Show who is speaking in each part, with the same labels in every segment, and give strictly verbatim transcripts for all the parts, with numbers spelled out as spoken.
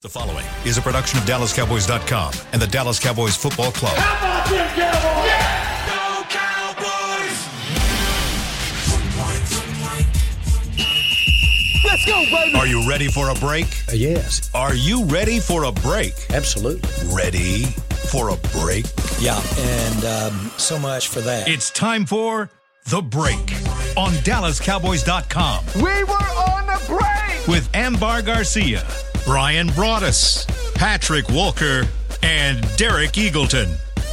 Speaker 1: The following is a production of Dallas Cowboys dot com and the Dallas Cowboys Football Club.
Speaker 2: How about them Cowboys? Yeah!
Speaker 3: Go Cowboys!
Speaker 2: Let's go, baby!
Speaker 1: Are you ready for a break?
Speaker 4: Uh, yes.
Speaker 1: Are you ready for a break?
Speaker 4: Absolutely.
Speaker 1: Ready for a break?
Speaker 4: Yeah, and um, so much for that.
Speaker 1: It's time for The Break on Dallas Cowboys dot com.
Speaker 2: We were on the break!
Speaker 1: With Ambar Garcia, Brian Broaddus, Patrick Walker, and Derek Eagleton.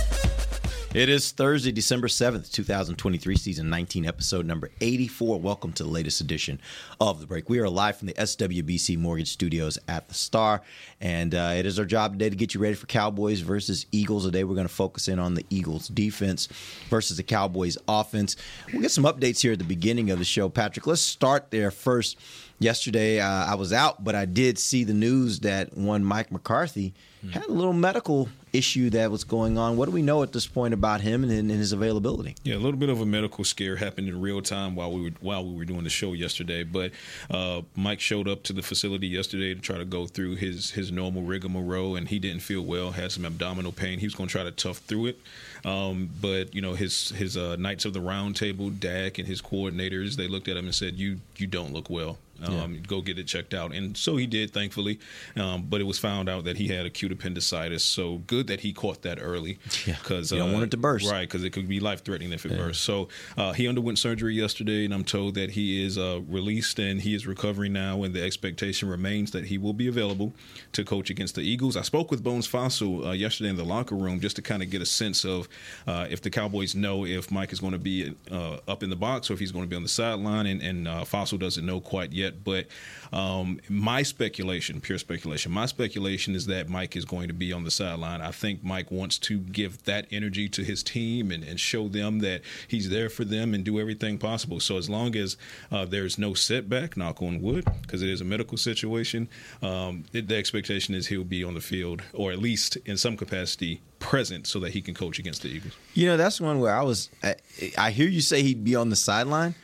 Speaker 5: It is Thursday, December seventh, twenty twenty-three, season nineteen, episode number eighty-four. Welcome to the latest edition of The Break. We are live from the S W B C Mortgage Studios at the Star, and uh, it is our job today to get you ready for Cowboys versus Eagles. Today we're going to focus in on the Eagles defense versus the Cowboys offense. We'll get some updates here at the beginning of the show. Patrick, let's start there first. Yesterday uh, I was out, but I did see the news that one Mike McCarthy had a little medical issue that was going on. What do we know at this point about him and, and his availability?
Speaker 6: Yeah, a little bit of a medical scare happened in real time while we were while we were doing the show yesterday. But uh, Mike showed up to the facility yesterday to try to go through his his normal rigmarole, and he didn't feel well. Had some abdominal pain. He was going to try to tough through it. Um, but you know, his his uh, Knights of the Round Table, Dak and his coordinators, they looked at him and said, "You you don't look well. Um, yeah. Go get it checked out." And so he did, thankfully. Um, but it was found out that he had acute appendicitis. So good that he caught that early.
Speaker 5: Yeah,
Speaker 6: because
Speaker 5: you don't
Speaker 6: uh,
Speaker 5: want it to burst.
Speaker 6: Right, because it could be life-threatening if it
Speaker 5: yeah.
Speaker 6: burst. So uh, he underwent surgery yesterday, and I'm told that he is uh, released and he is recovering now, and the expectation remains that he will be available to coach against the Eagles. I spoke with Bones Fassel uh, yesterday in the locker room just to kind of get a sense of uh, if the Cowboys know if Mike is going to be uh, up in the box or if he's going to be on the sideline, and, and uh, Fassel doesn't know quite yet. But um, my speculation, pure speculation, my speculation is that Mike is going to be on the sideline. I think Mike wants to give that energy to his team and, and show them that he's there for them and do everything possible. So as long as uh, there's no setback, knock on wood, because it is a medical situation, um, it, the expectation is he'll be on the field, or at least in some capacity present, so that he can coach against the Eagles.
Speaker 5: You know, that's one where I was I, I hear you say he'd be on the sideline.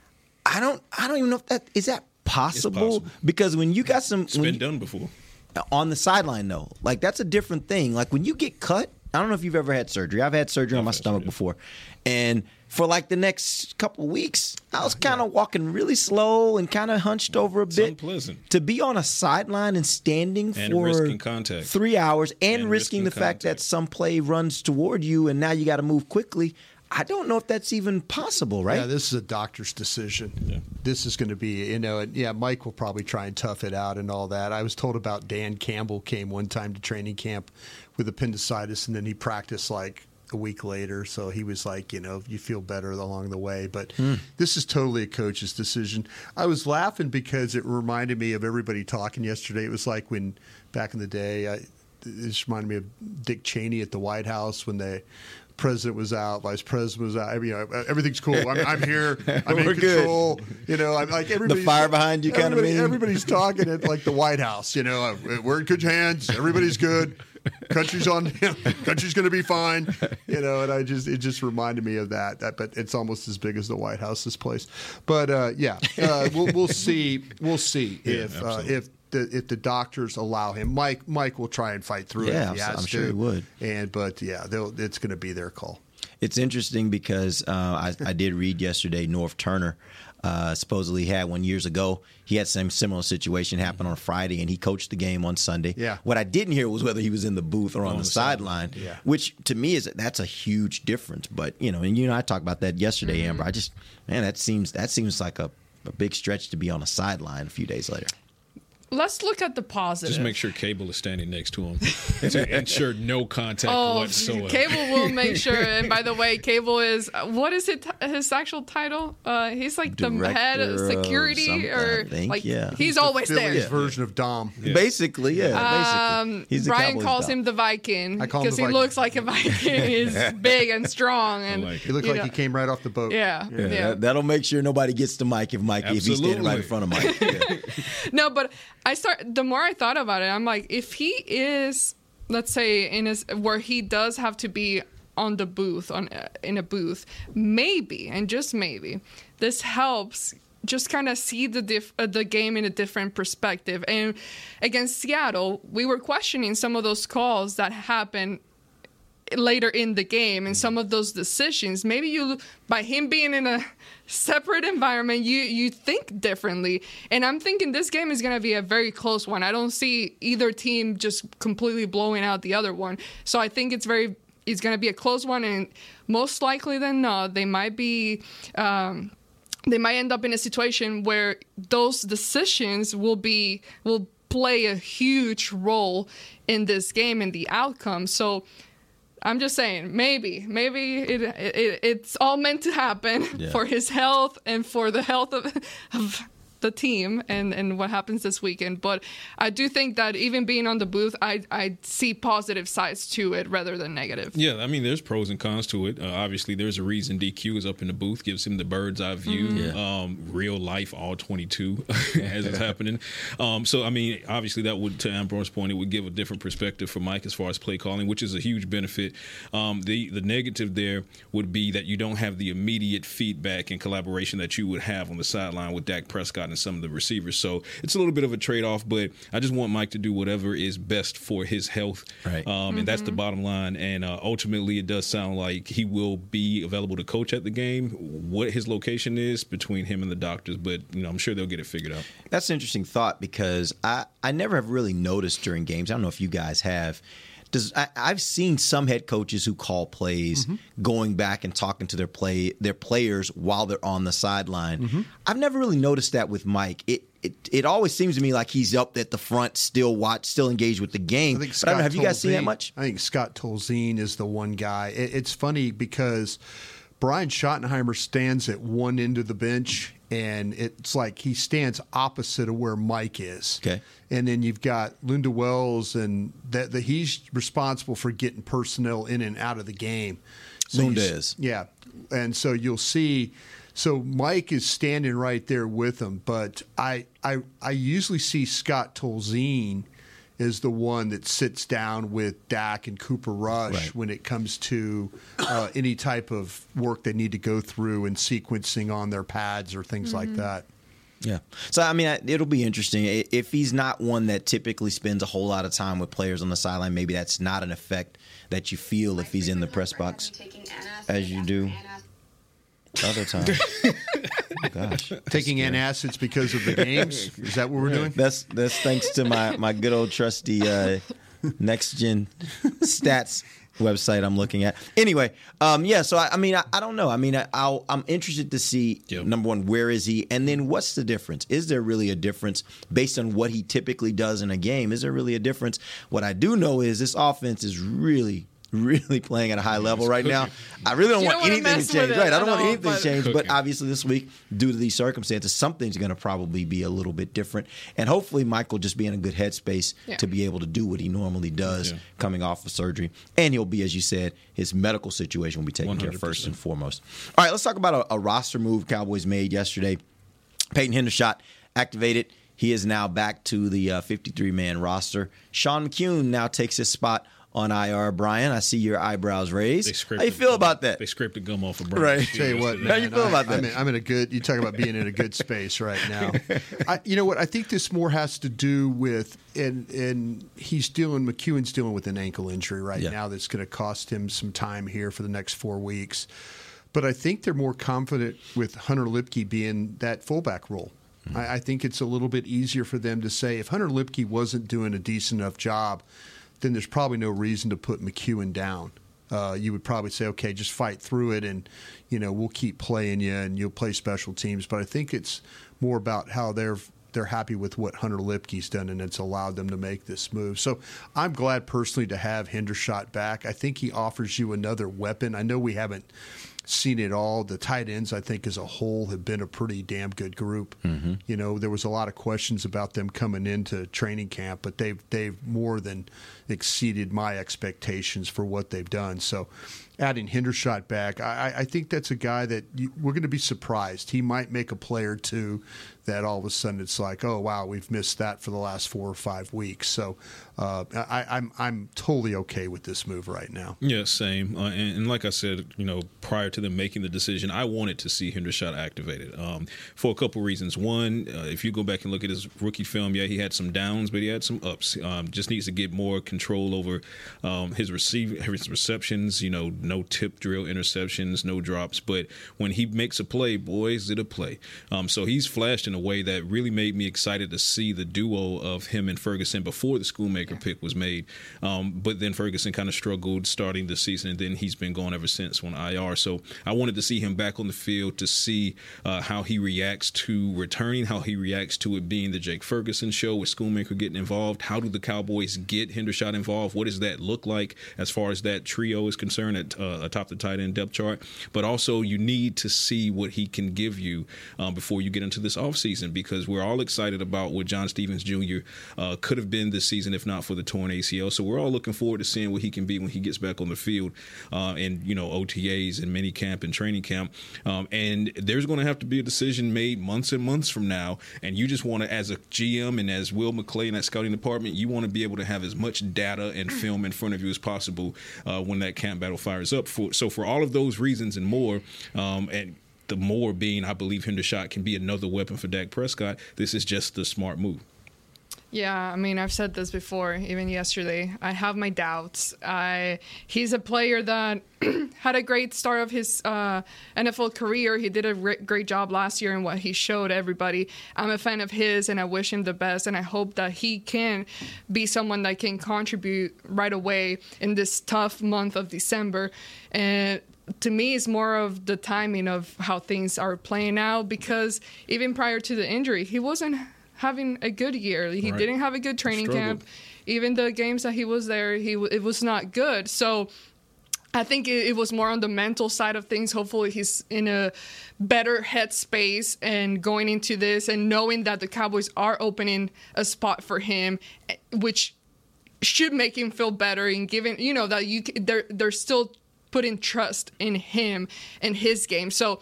Speaker 5: I don't I don't even know if that is that possible,
Speaker 6: possible.
Speaker 5: Because when you got some
Speaker 6: it's been
Speaker 5: you,
Speaker 6: done before
Speaker 5: on the sideline, though, like that's a different thing. Like when you get cut, I don't know if you've ever had surgery. I've had surgery I've on my stomach surgery. before, and for like the next couple of weeks, I was kind of yeah. walking really slow and kind of hunched over a
Speaker 6: it's
Speaker 5: bit.
Speaker 6: Unpleasant.
Speaker 5: To be on a sideline and standing
Speaker 6: and
Speaker 5: for
Speaker 6: risking contact.
Speaker 5: three hours and,
Speaker 6: and
Speaker 5: risking, risking the
Speaker 6: contact.
Speaker 5: fact that some play runs toward you and now you got to move quickly. I don't know if that's even possible, right?
Speaker 7: Yeah, this is a doctor's decision. Yeah. This is going to be, you know, and yeah, Mike will probably try and tough it out and all that. I was told about Dan Campbell came one time to training camp with appendicitis, and then he practiced like a week later. So he was like, you know, you feel better along the way. But hmm. this is totally a coach's decision. I was laughing because it reminded me of everybody talking yesterday. It was like when back in the day, I, it just reminded me of Dick Cheney at the White House when they – president was out, vice president was out. You know, everything's cool. I'm, I'm here. I'm in control. Good. You know, I'm like everybody.
Speaker 5: The fire behind you, kind of mean.
Speaker 7: Everybody's talking at like the White House. You know, we're in good hands. Everybody's good. Country's on. You know, country's going to be fine. You know, and I just it just reminded me of that. That, but it's almost as big as the White House. This place, but uh, yeah, uh, we'll we'll see. We'll see
Speaker 6: yeah,
Speaker 7: if uh, if. The, if the doctors allow him, Mike Mike will try and fight through
Speaker 5: yeah,
Speaker 7: it. If he has
Speaker 5: I'm
Speaker 7: to.
Speaker 5: sure he would.
Speaker 7: And but yeah, it's going to be their call.
Speaker 5: It's interesting because uh, I, I did read yesterday. Norv Turner uh, supposedly had one years ago. He had some similar situation happen on Friday, and he coached the game on Sunday.
Speaker 7: Yeah.
Speaker 5: What I didn't hear was whether he was in the booth or on, on the, the sideline.
Speaker 7: Side. Yeah.
Speaker 5: Which to me is that's a huge difference. But you know, and you know, I talked about that yesterday, Amber. I just man, that seems that seems like a, a big stretch to be on a sideline a few days later.
Speaker 8: Let's look at the positive.
Speaker 6: Just make sure Cable is standing next to him to ensure no contact
Speaker 8: oh,
Speaker 6: whatsoever.
Speaker 8: Cable will make sure. And by the way, Cable is, what is it? His actual title? Uh, he's like
Speaker 5: Director
Speaker 8: the head of security,
Speaker 5: of
Speaker 8: or
Speaker 5: think,
Speaker 8: like
Speaker 5: yeah.
Speaker 8: he's,
Speaker 7: he's
Speaker 8: always
Speaker 7: the
Speaker 8: there.
Speaker 7: Phillies version of Dom.
Speaker 5: Yeah. Basically, yeah.
Speaker 8: Um,
Speaker 5: basically. He's the
Speaker 8: Brian
Speaker 5: Cowboys
Speaker 8: calls
Speaker 5: Dom.
Speaker 8: him the Viking
Speaker 7: because
Speaker 8: he looks like a Viking. He's big and strong, and
Speaker 6: like
Speaker 7: he looked like know. he came right off the boat.
Speaker 8: Yeah,
Speaker 5: yeah.
Speaker 8: yeah.
Speaker 5: That, that'll make sure nobody gets to Mike if Mike
Speaker 6: Absolutely.
Speaker 5: if he's standing right in front of Mike. Yeah.
Speaker 8: No, but I start the more I thought about it, I'm like, if he is, let's say, in his where he does have to be on the booth on uh, in a booth, maybe and just maybe this helps just kind of see the diff- uh, the game in a different perspective. And against Seattle, we were questioning some of those calls that happened later in the game and some of those decisions. Maybe you, by him being in a separate environment, you you think differently. And I'm thinking this game is going to be a very close one. I don't see either team just completely blowing out the other one. So I think it's very it's going to be a close one, and most likely than not, they might be. Um, they might end up in a situation where those decisions will be will play a huge role in this game and the outcome. So I'm just saying, maybe, maybe it, it it's all meant to happen yeah. for his health and for the health of, of the team and, and what happens this weekend. But I do think that even being on the booth, I I see positive sides to it rather than negative.
Speaker 6: Yeah, I mean, there's pros and cons to it. Uh, obviously, there's a reason D Q is up in the booth, gives him the bird's eye view, mm-hmm. yeah. um, real life, all twenty-two as it's happening. Um, so, I mean, obviously, that would, to Ambrose's point, it would give a different perspective for Mike as far as play calling, which is a huge benefit. Um, the, the negative there would be that you don't have the immediate feedback and collaboration that you would have on the sideline with Dak Prescott and some of the receivers. So it's a little bit of a trade-off, but I just want Mike to do whatever is best for his health. Right. Um, mm-hmm. And that's the bottom line. And uh, ultimately, it does sound like he will be available to coach at the game. What his location is between him and the doctors, but you know, I'm sure they'll get it figured out.
Speaker 5: That's an interesting thought because I, I never have really noticed during games. I don't know if you guys have. Does I, I've seen some head coaches who call plays mm-hmm. going back and talking to their play their players while they're on the sideline. Mm-hmm. I've never really noticed that with Mike. It, it it always seems to me like he's up at the front, still watch, still engaged with the game. I think but I don't know, have you guys seen that much?
Speaker 7: I think Scott Tolzien is the one guy. It, it's funny because Brian Schottenheimer stands at one end of the bench, and it's like he stands opposite of where Mike is.
Speaker 5: Okay.
Speaker 7: And then you've got Linda Wells, and that the, he's responsible for getting personnel in and out of the game.
Speaker 5: So Linda is.
Speaker 7: Yeah. And so you'll see – so Mike is standing right there with him. But I I, I usually see Scott Tolzien is the one that sits down with Dak and Cooper Rush right. when it comes to uh, any type of work they need to go through and sequencing on their pads or things mm-hmm. like that.
Speaker 5: Yeah. So, I mean, it'll be interesting. If he's not one that typically spends a whole lot of time with players on the sideline, maybe that's not an effect that you feel if he's in the press box as you do other times. Oh, gosh.
Speaker 7: Taking antacids because of the games? Is that what we're doing?
Speaker 5: That's that's thanks to my, my good old trusty uh, Next Gen Stats website I'm looking at. Anyway, um, yeah, so I, I mean, I, I don't know. I mean, I, I'll, I'm interested to see, yep. number one, where is he? And then what's the difference? Is there really a difference based on what he typically does in a game? Is there really a difference? What I do know is this offense is really really playing at a high level right now. I really don't
Speaker 8: you
Speaker 5: want
Speaker 8: don't
Speaker 5: anything to change. Right, I don't want
Speaker 8: all,
Speaker 5: anything to change.
Speaker 8: Cooking.
Speaker 5: But obviously this week, due to these circumstances, something's going to probably be a little bit different. And hopefully Mike will just be in a good headspace yeah. to be able to do what he normally does yeah. coming off of surgery. And he'll be, as you said, his medical situation will be taken one hundred percent care first and foremost. All right, let's talk about a, a roster move Cowboys made yesterday. Peyton Hendershot activated. He is now back to the uh, fifty-three man roster. Sean McCune now takes his spot on I R. Brian, I see your eyebrows raised. How you feel about that?
Speaker 6: They scraped the gum off of Brian.
Speaker 7: Right. Tell you what, man,
Speaker 5: how you feel about
Speaker 7: I,
Speaker 5: that?
Speaker 7: I'm in, I'm in a good. You talk about being in a good space right now. I, you know what? I think this more has to do with, and and he's dealing. McEwen's dealing with an ankle injury right yeah. now that's going to cost him some time here for the next four weeks. But I think they're more confident with Hunter Lipke being that fullback role. Mm-hmm. I, I think it's a little bit easier for them to say if Hunter Lipke wasn't doing a decent enough job, then there's probably no reason to put McEwen down. Uh, you would probably say, okay, just fight through it, and you know we'll keep playing you, and you'll play special teams. But I think it's more about how they're they're happy with what Hunter Lipke's done, and it's allowed them to make this move. So I'm glad personally to have Hendershot back. I think he offers you another weapon. I know we haven't seen it all. The tight ends, I think, as a whole, have been a pretty damn good group. Mm-hmm. You know, there was a lot of questions about them coming into training camp, but they've they've more than exceeded my expectations for what they've done. So adding Hendershot back, I, I think that's a guy that you, we're going to be surprised. He might make a play or two that all of a sudden it's like, oh, wow, we've missed that for the last four or five weeks. So uh, I, I'm I'm totally okay with this move right now.
Speaker 6: Yeah, same. Uh, and, and like I said, you know, prior to to them making the decision, I wanted to see Hendershot activated um, for a couple reasons. One, uh, if you go back and look at his rookie film, yeah, he had some downs, but he had some ups. Um, just needs to get more control over um, his receive his receptions. You know, no tip drill interceptions, no drops. But when he makes a play, boy, is it a play. Um, so he's flashed in a way that really made me excited to see the duo of him and Ferguson before the Schoonmaker pick was made. Um, but then Ferguson kind of struggled starting the season, and then he's been gone ever since on I R. So I wanted to see him back on the field to see uh, how he reacts to returning, how he reacts to it being the Jake Ferguson show with Schoonmaker getting involved. How do the Cowboys get Hendershot involved? What does that look like as far as that trio is concerned at uh, atop the tight end depth chart? But also you need to see what he can give you um, before you get into this offseason, because we're all excited about what John Stevens Junior Uh, could have been this season if not for the torn A C L. So we're all looking forward to seeing what he can be when he gets back on the field uh, in, you know, O T As and mini camp and training camp. Um, and there's going to have to be a decision made months and months from now. And you just want to, as a G M and as Will McClay in that scouting department, you want to be able to have as much data and film in front of you as possible uh, when that camp battle fires up. For, so for all of those reasons and more, um, and the more being, I believe Hendershot can be another weapon for Dak Prescott, this is just the smart move.
Speaker 8: Yeah, I mean, I've said this before, even yesterday. I have my doubts. I he's a player that had a great start of his uh, N F L career. He did a re- great job last year in what he showed everybody. I'm a fan of his, and I wish him the best, and I hope that he can be someone that can contribute right away in this tough month of December. And to me, it's more of the timing of how things are playing out, because even prior to the injury, he wasn't having a good year. He right. didn't have a good training camp. Even the games that he was there, he it was not good. So I think it, it was more on the mental side of things. Hopefully he's in a better headspace and going into this and knowing that the Cowboys are opening a spot for him, which should make him feel better, and giving, you know, that you they're they're still putting trust in him and his game. So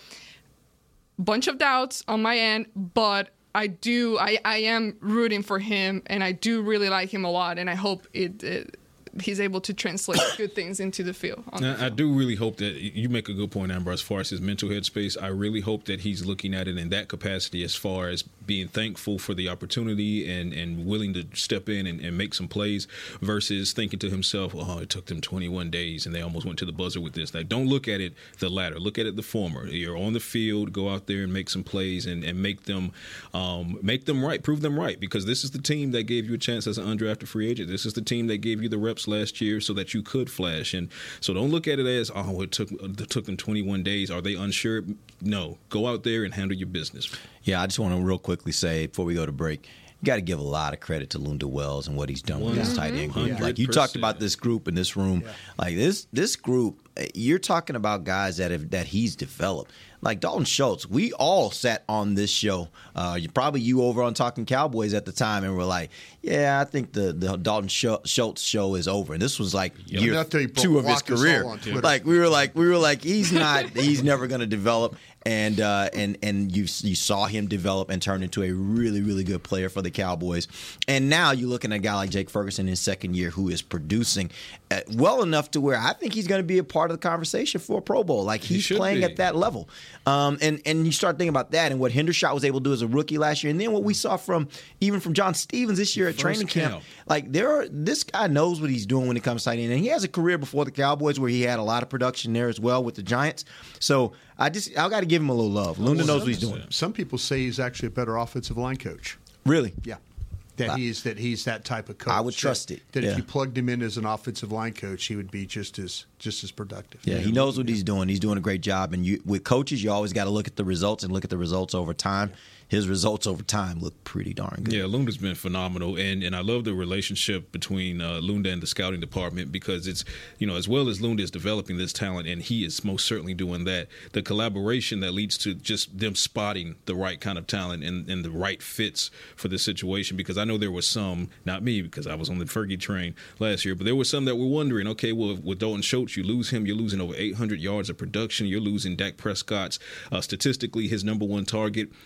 Speaker 8: bunch of doubts on my end, but I do, I, I am rooting for him, and I do really like him a lot, and I hope it, it he's able to translate good things into the field. On the
Speaker 6: I,
Speaker 8: field.
Speaker 6: I do really hope that you make a good point, Amber, as far as his mental headspace. I really hope that he's looking at it in that capacity, as far as being thankful for the opportunity and, and willing to step in and, and make some plays, versus thinking to himself, oh, it took them twenty-one days and they almost went to the buzzer with this. Like, don't look at it the latter. Look at it the former. You're on the field, go out there and make some plays and, and make them um, make them right, prove them right, because this is the team that gave you a chance as an undrafted free agent. This is the team that gave you the reps last year so that you could flash. And so don't look at it as, oh, it took it took them twenty-one days. Are they unsure? No. Go out there and handle your business.
Speaker 5: Yeah, I just want to real quickly say before we go to break, you got to give a lot of credit to Lunda Wells and what he's done with his tight end group.
Speaker 6: Yeah.
Speaker 5: Like, you talked about this group in this room. Yeah. Like, this this group, you're talking about guys that have that he's developed. Like Dalton Schultz, we all sat on this show. Uh, you, probably you over on Talking Cowboys at the time, and we're like, yeah, I think the, the Dalton Schultz show is over. And this was like yep. year two of his career. Like, we were like, we were like, he's not, he's never going to develop. And uh, and and you you saw him develop and turn into a really, really good player for the Cowboys. And now you're looking at a guy like Jake Ferguson in his second year, who is producing well enough to where I think he's going to be a part of the conversation for a Pro Bowl. Like, he's he playing be. at that level. Um, and, and you start thinking about that and what Hendershot was able to do as a rookie last year. And then what we saw from even from John Stevens this year at First training camp. camp. Like, there are, this guy knows what he's doing when it comes to tight end. And he has a career before the Cowboys where he had a lot of production there as well with the Giants. So I just I got to give him a little love. Lunda well, knows what he's doing.
Speaker 7: Some people say he's actually a better offensive line coach.
Speaker 5: Really?
Speaker 7: Yeah. That
Speaker 5: I,
Speaker 7: he's that he's that type of coach.
Speaker 5: I would trust
Speaker 7: that,
Speaker 5: it.
Speaker 7: That
Speaker 5: yeah.
Speaker 7: if you plugged him in as an offensive line coach, he would be just as just as productive.
Speaker 5: Yeah, he knows what he's doing. He's doing a great job. And you, with coaches, you always got to look at the results and look at the results over time. His results over time look pretty darn good.
Speaker 6: Yeah, Lunda's been phenomenal, and and I love the relationship between uh, Lunda and the scouting department, because it's, you know, as well as Lunda is developing this talent, and he is most certainly doing that, the collaboration that leads to just them spotting the right kind of talent and, and the right fits for this situation. Because I know there was some, not me, because I was on the Fergie train last year, but there were some that were wondering, okay, well, with Dalton Schultz, you lose him, you're losing over eight hundred yards of production, you're losing Dak Prescott's uh, statistically his number one target. What does that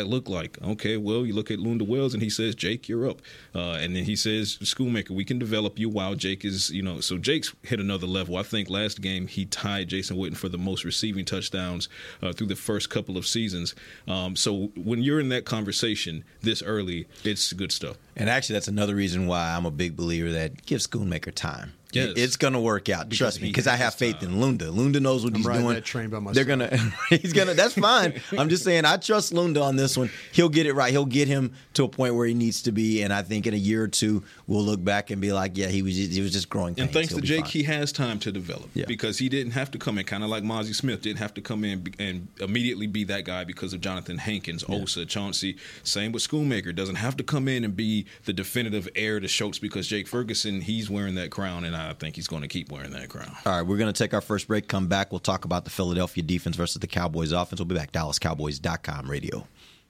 Speaker 6: look like? Okay, well, you look at Lunda Wells and he says, Jake, you're up. Uh, and then he says, Schoonmaker, we can develop you while Jake is, you know, so Jake's hit another level. I think last game he tied Jason Witten for the most receiving touchdowns uh, through the first couple of seasons. Um, so when you're in that conversation this early, it's good stuff.
Speaker 5: And actually, that's another reason why I'm a big believer that give Schoonmaker time.
Speaker 6: Yes.
Speaker 5: It's going to work out.
Speaker 6: Because
Speaker 5: Trust me, because I have faith
Speaker 6: time.
Speaker 5: in Lunda. Lunda knows what
Speaker 7: I'm
Speaker 5: he's
Speaker 7: riding
Speaker 5: doing.
Speaker 7: that train by myself.
Speaker 5: They're gonna. He's gonna. That's fine. I'm just saying. I trust Lunda on this one. He'll get it right. He'll get him to a point where he needs to be. And I think in a year or two, we'll look back and be like, yeah, he was. Just, he was just growing pains.
Speaker 6: And thanks
Speaker 5: He'll
Speaker 6: to
Speaker 5: be
Speaker 6: Jake,
Speaker 5: fine.
Speaker 6: he has time to develop
Speaker 5: Yeah.
Speaker 6: because he didn't have to come in, kind of like Mozzie Smith didn't have to come in and immediately be that guy because of Jonathan Hankins, yeah. Osa, Chauncey. Same with Schoonmaker. Doesn't have to come in and be the definitive heir to Schultz because Jake Ferguson, he's wearing that crown, and I think he's going to keep wearing that crown.
Speaker 5: All right, we're going to take our first break, come back. We'll talk about the Philadelphia defense versus the Cowboys offense. We'll be back. Dallas Cowboys dot com radio.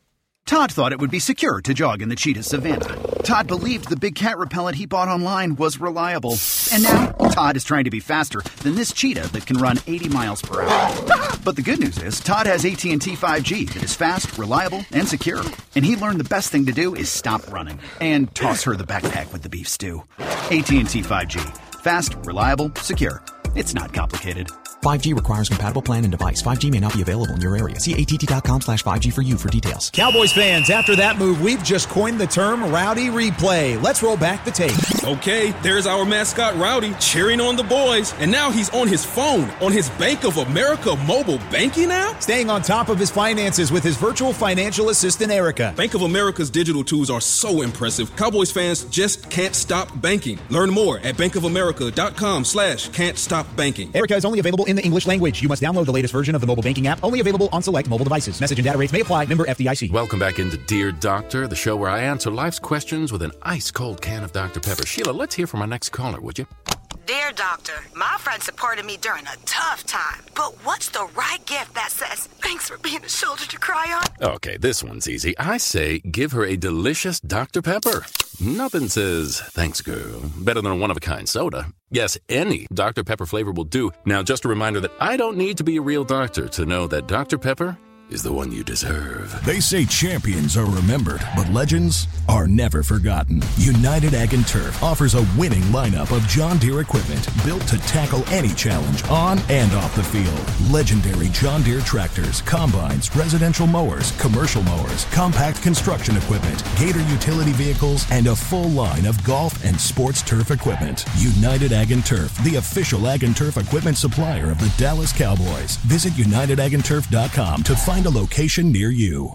Speaker 9: Todd thought it would be secure to jog in the cheetah savanna. Todd believed the big cat repellent he bought online was reliable. And now, Todd is trying to be faster than this cheetah that can run eighty miles per hour. But the good news is, Todd has A T and T five G that is fast, reliable, and secure. And he learned the best thing to do is stop running and toss her the backpack with the beef stew. A T and T five G. Fast, reliable, secure. It's not complicated.
Speaker 10: five G requires compatible plan and device. five G may not be available in your area. See A T T dot com slash five G for you for details.
Speaker 11: Cowboys fans, after that move, we've just coined the term Rowdy Replay. Let's roll back the tape.
Speaker 12: Okay, there's our mascot Rowdy cheering on the boys. And now he's on his phone, on his Bank of America mobile banking app?
Speaker 11: Staying on top of his finances with his virtual financial assistant, Erica.
Speaker 12: Bank of America's digital tools are so impressive. Cowboys fans just can't stop banking. Learn more at bankofamerica.com slash can't stop banking.
Speaker 11: Erica is only available in the English language. You must download the latest version of the mobile banking app, only available on select mobile devices. Message and data rates may apply. Member F D I C.
Speaker 13: Welcome back into Dear Doctor, the show where I answer life's questions with an ice-cold can of Doctor Pepper. Sheila, let's hear from our next caller, would you?
Speaker 14: Dear Doctor, my friend supported me during a tough time, but what's the right gift that says, thanks for being a shoulder to cry on?
Speaker 13: Okay, this one's easy. I say give her a delicious Doctor Pepper. Nothing says, thanks, girl, better than a one-of-a-kind soda. Yes, any Doctor Pepper flavor will do. Now, just a reminder that I don't need to be a real doctor to know that Doctor Pepper is the one you deserve.
Speaker 15: They say champions are remembered, but legends are never forgotten. United Ag and Turf offers a winning lineup of John Deere equipment built to tackle any challenge on and off the field. Legendary John Deere tractors, combines, residential mowers, commercial mowers, compact construction equipment, Gator utility vehicles, and a full line of golf and sports turf equipment. United Ag and Turf, the official Ag and Turf equipment supplier of the Dallas Cowboys. Visit united ag and turf dot com to find a location near you.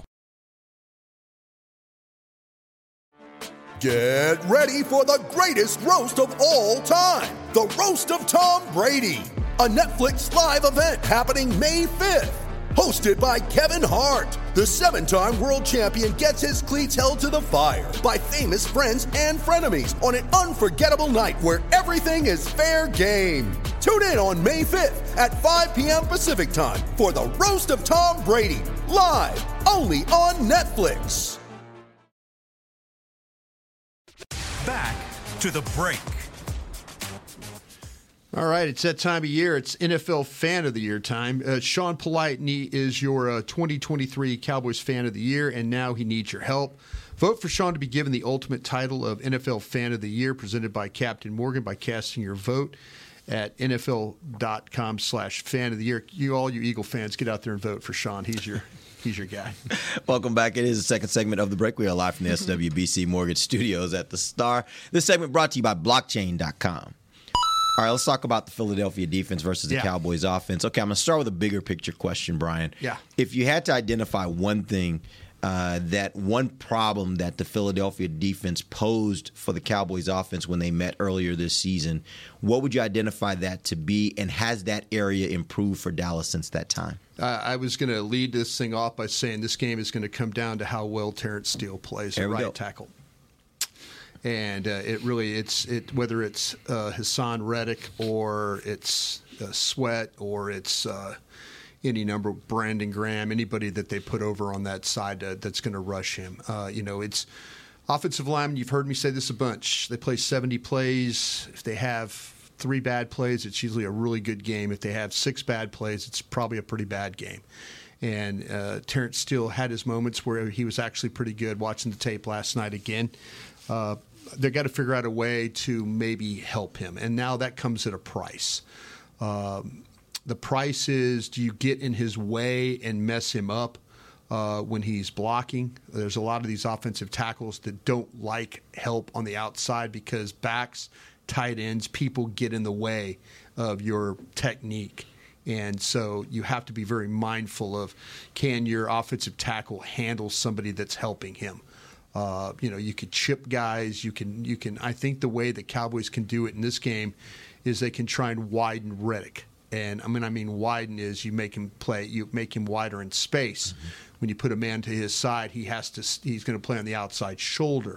Speaker 16: Get ready for the greatest roast of all time, the Roast of Tom Brady, a Netflix live event happening May fifth. Hosted by Kevin Hart, the seven-time world champion gets his cleats held to the fire by famous friends and frenemies on an unforgettable night where everything is fair game. Tune in on May fifth at five p.m. Pacific time for the Roast of Tom Brady, live only on Netflix.
Speaker 1: Back to the break.
Speaker 7: All right, it's that time of year. It's N F L Fan of the Year time. Uh, Sean Politeny is your uh, twenty twenty-three Cowboys Fan of the Year, and now he needs your help. Vote for Sean to be given the ultimate title of N F L Fan of the Year, presented by Captain Morgan, by casting your vote at N F L dot com slash fan of the year. You, all you Eagle fans, get out there and vote for Sean. He's your he's your guy.
Speaker 5: Welcome back. It is the second segment of the break. We are live from the S W B C Mortgage Studios at the Star. This segment brought to you by blockchain dot com. All right, let's talk about the Philadelphia defense versus the yeah. Cowboys offense. Okay, I'm going to start with a bigger picture question, Brian.
Speaker 7: Yeah.
Speaker 5: If you had to identify one thing, uh, that one problem that the Philadelphia defense posed for the Cowboys offense when they met earlier this season, what would you identify that to be, and has that area improved for Dallas since that time?
Speaker 7: Uh, I was going to lead this thing off by saying this game is going to come down to how well Terrence Steele plays at right go. tackle. And uh, it really, it's it whether it's uh, Hassan Reddick or it's uh, Sweat or it's uh, any number of Brandon Graham, anybody that they put over on that side uh, that's going to rush him. Uh, you know, it's offensive linemen. You've heard me say this a bunch. They play seventy plays. If they have three bad plays, it's usually a really good game. If they have six bad plays, it's probably a pretty bad game. And uh, Terrence Steele had his moments where he was actually pretty good. Watching the tape last night again, uh, they've got to figure out a way to maybe help him. And now that comes at a price. Um, the price is, do you get in his way and mess him up uh, when he's blocking? There's a lot of these offensive tackles that don't like help on the outside because backs, tight ends, people get in the way of your technique. And so you have to be very mindful of, can your offensive tackle handle somebody that's helping him? Uh, you know, you could chip guys. You can, you can. I think the way the Cowboys can do it in this game is they can try and widen Reddick. And I mean, I mean, widen is you make him play. You make him wider in space. Mm-hmm. When you put a man to his side, he has to. He's going to play on the outside shoulder.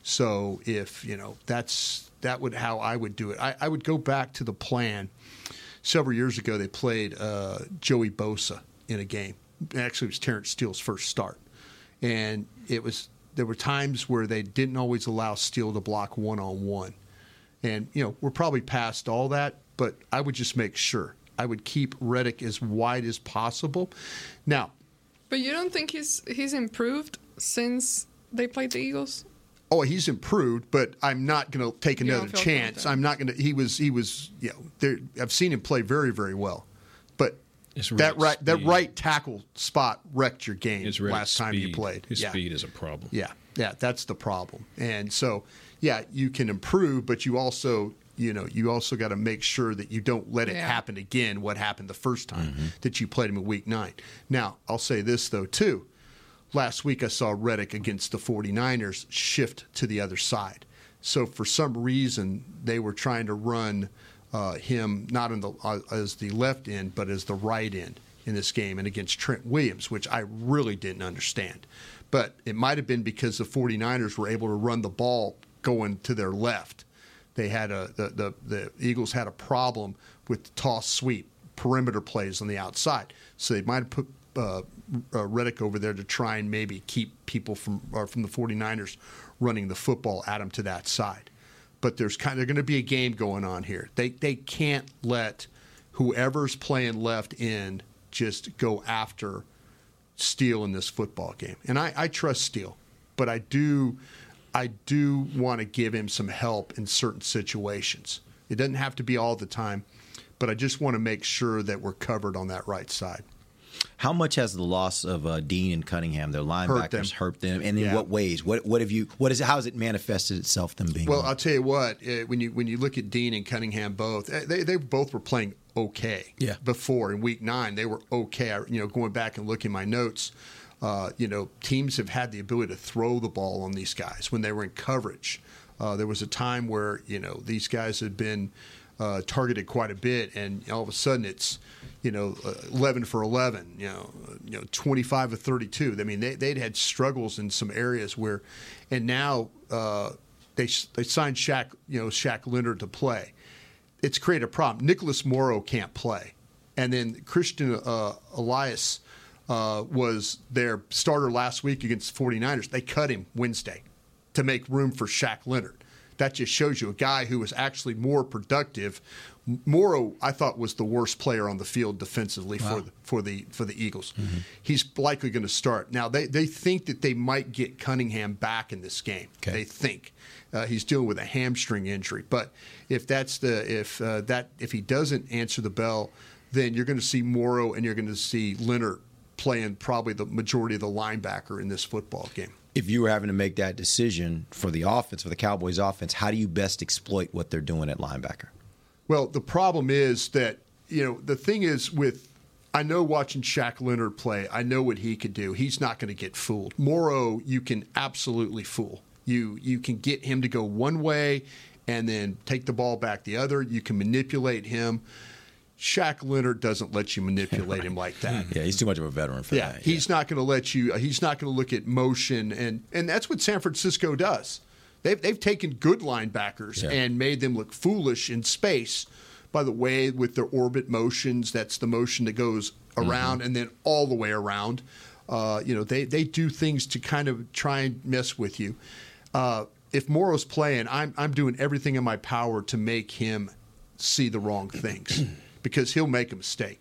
Speaker 7: So if you know, that's that would how I would do it. I, I would go back to the plan. Several years ago, they played uh, Joey Bosa in a game. Actually, it was Terrence Steele's first start, and it was there were times where they didn't always allow Steele to block one on one, and you know we're probably past all that. But I would just make sure I would keep Reddick as wide as possible. Now,
Speaker 8: but you don't think he's he's improved since they played the Eagles?
Speaker 7: Oh, he's improved, but I'm not going to take another chance. I'm not going to. He was. He was. You know, there, I've seen him play very, very well, but that right, speed. that right tackle spot wrecked your game
Speaker 6: His
Speaker 7: last time
Speaker 6: speed.
Speaker 7: you played.
Speaker 6: His
Speaker 7: yeah.
Speaker 6: speed is a problem.
Speaker 7: Yeah, yeah, that's the problem. And so, yeah, you can improve, but you also, you know, you also got to make sure that you don't let it
Speaker 8: yeah.
Speaker 7: happen again. What happened the first time
Speaker 5: Mm-hmm.
Speaker 7: that you played him in Week Nine? Now, I'll say this though too. Last week I saw Reddick against the 49ers shift to the other side. So for some reason they were trying to run uh, him not in the uh, as the left end but as the right end in this game and against Trent Williams, which I really didn't understand. But it might have been because the 49ers were able to run the ball going to their left. They had a the the, the Eagles had a problem with the toss sweep perimeter plays on the outside. So they might have put Uh, uh, Reddick over there to try and maybe keep people from or from the 49ers running the football at him to that side. But there's kind of going to be a game going on here. They they can't let whoever's playing left end just go after Steele in this football game. And I, I trust Steele, but I do I do want to give him some help in certain situations. It doesn't have to be all the time, but I just want to make sure that we're covered on that right side.
Speaker 5: How much has the loss of uh, Dean and Cunningham, their linebackers, hurt them, hurt them? and in
Speaker 7: yeah.
Speaker 5: what ways? What what have you? What is it? How has it manifested itself? Them being
Speaker 7: well,
Speaker 5: on?
Speaker 7: I'll tell you what. Uh, when you when you look at Dean and Cunningham, both they they both were playing okay.
Speaker 5: Yeah.
Speaker 7: Before in Week Nine, they were okay. I, you know, going back and looking at my notes, uh, you know, teams have had the ability to throw the ball on these guys when they were in coverage. Uh, there was a time where you know these guys had been uh, targeted quite a bit, and all of a sudden it's. You know, eleven for eleven. You know, you know, twenty-five of thirty-two. I mean, they they'd had struggles in some areas where, and now uh, they they signed Shaq. You know, Shaq Leonard to play. It's created a problem. Nicholas Morrow can't play, and then Christian uh, Elias uh, was their starter last week against the 49ers. They cut him Wednesday to make room for Shaq Leonard. That just shows you a guy who was actually more productive. Morrow, I thought, was the worst player on the field defensively wow. for the, for the for the Eagles. Mm-hmm. He's likely going to start. Now, they, they think that they might get Cunningham back in this game. Okay. They think uh, he's dealing with a hamstring injury. But if that's the if uh, that if he doesn't answer the bell, then you're going to see Morrow and you're going to see Leonard playing probably the majority of the linebacker in this football game.
Speaker 5: If you were having to make that decision for the offense, for the Cowboys offense, how do you best exploit what they're doing at linebacker?
Speaker 7: Well, the problem is that, you know, the thing is with, I know watching Shaq Leonard play, I know what he could do. He's not going to get fooled. Morrow, you can absolutely fool. You you can get him to go one way and then take the ball back the other. You can manipulate him. Shaq Leonard doesn't let you manipulate him like that.
Speaker 5: Yeah, he's too much of a veteran for
Speaker 7: yeah,
Speaker 5: that.
Speaker 7: He's yeah. not going to let you. He's not going to look at motion, and and that's what San Francisco does. They've they've taken good linebackers yeah. and made them look foolish in space. By the way, with their orbit motions, that's the motion that goes around mm-hmm. and then all the way around. Uh, you know, they they do things to kind of try and mess with you. Uh, if Morrow's playing, I'm I'm doing everything in my power to make him see the wrong things. Because he'll make a mistake.